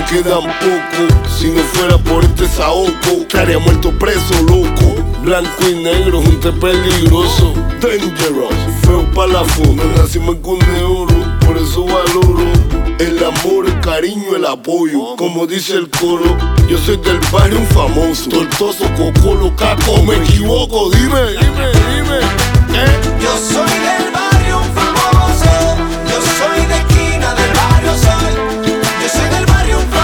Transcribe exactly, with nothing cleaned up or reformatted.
quedan poco. Si no fuera por este saoco, estaría muerto preso, loco. Blanco y negro, junte peligroso. Dangerous, feo pa' la foto. Nacimos en cuna de oro, por eso valoro el amor, el cariño, el apoyo. Como dice el coro, yo soy del barrio un famoso. Tortoso, cocolo, caco, me equivoco. Dime, dime, dime, ¿eh? Yo soy del barrio.